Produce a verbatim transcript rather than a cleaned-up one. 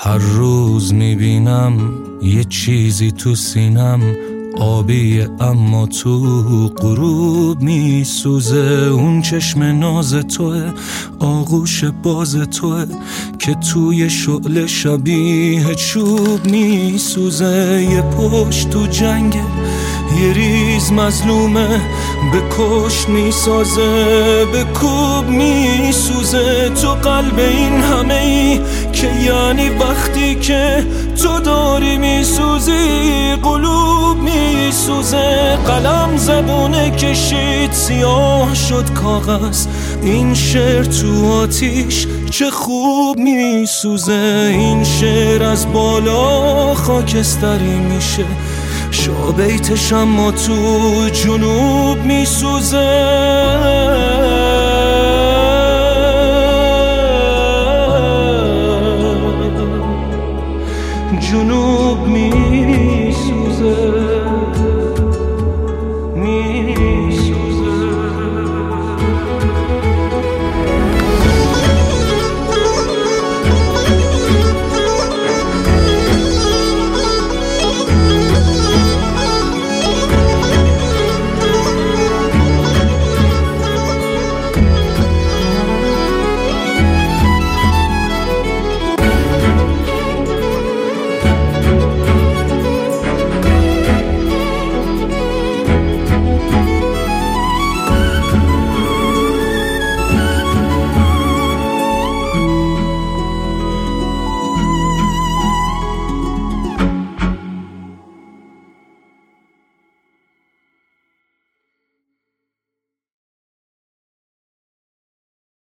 هر روز میبینم یه چیزی تو سینم آبیه اما تو غروب میسوزه. اون چشم ناز توه، آغوش باز توه که توی شعله شبیه چوب میسوزه. یه پشت تو جنگه، یه ریز مظلومه، به کشت میسازه، به کوب میسوزه. تو قلب این همه ای که یعنی وقتی که تو داری میسوزی قلوب میسوزه. قلم زبونه کشید سیاه شد کاغذ، این شعر تو آتیش چه خوب میسوزه. این شعر از بالا خاکستری میشه، شابیتش اما تو جنوب میسوزه. جنوب میسوزه.